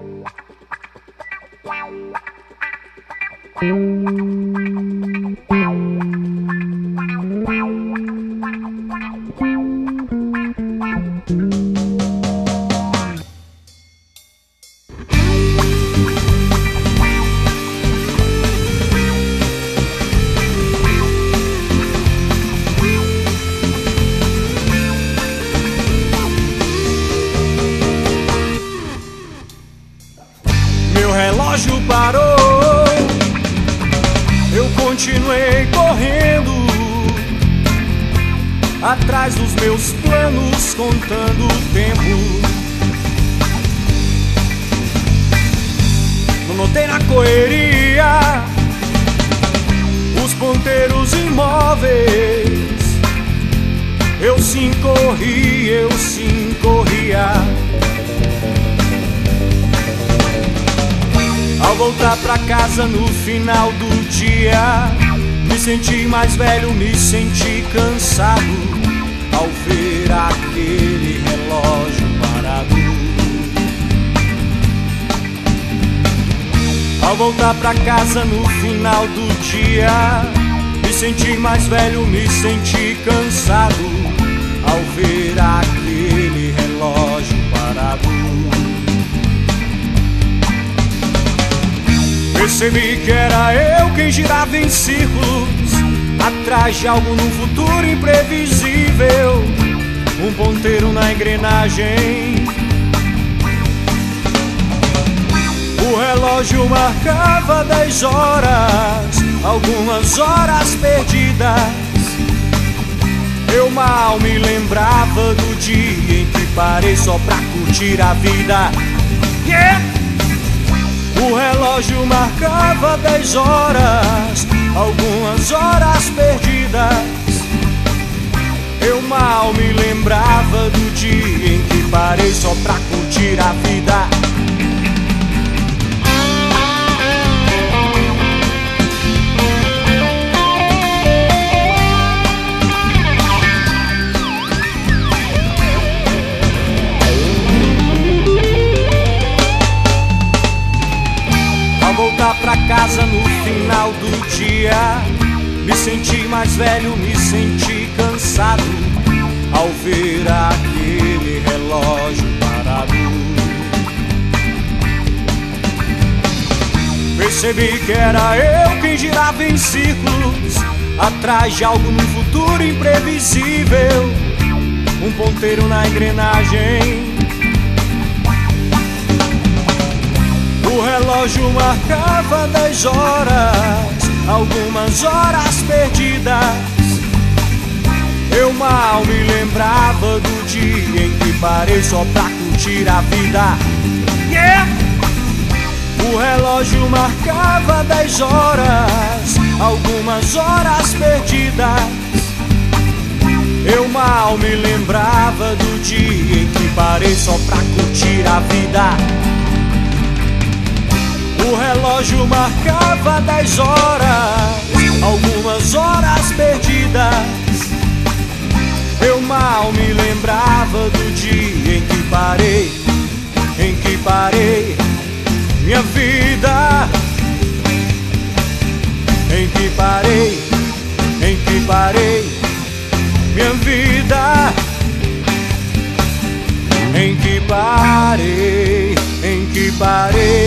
Meu relógio parou, eu continuei correndo atrás dos meus planos, contando o tempo. Não notei na correria os ponteiros imóveis. Eu sim corri, eu sim corria. Ao voltar pra casa no final do dia, me senti mais velho, me senti cansado ao ver aquele relógio parado. Ao voltar pra casa no final do dia, me senti mais velho, me senti cansado ao ver aquele relógio parado. Percebi que era eu quem girava em círculos, atrás de algo num futuro imprevisível. Um ponteiro na engrenagem. O relógio marcava 10 horas, algumas horas perdidas. Eu mal me lembrava do dia em que parei só pra curtir a vida. O relógio marcava 10 horas, algumas horas perdidas. Eu mal me lembrava do dia em que parei só pra curtir a vida. Voltar pra casa no final do dia, me senti mais velho, me senti cansado ao ver aquele relógio parado. Percebi que era eu quem girava em círculos, atrás de algo num futuro imprevisível. Um ponteiro na engrenagem. O relógio marcava 10 horas, algumas horas perdidas. Eu mal me lembrava do dia em que parei só pra curtir a vida. O relógio marcava 10 horas, algumas horas perdidas. Eu mal me lembrava do dia em que parei só pra curtir a vida. O relógio marcava 10 horas, algumas horas perdidas. Eu mal me lembrava do dia em que parei minha vida. Em que parei minha vida. Em que parei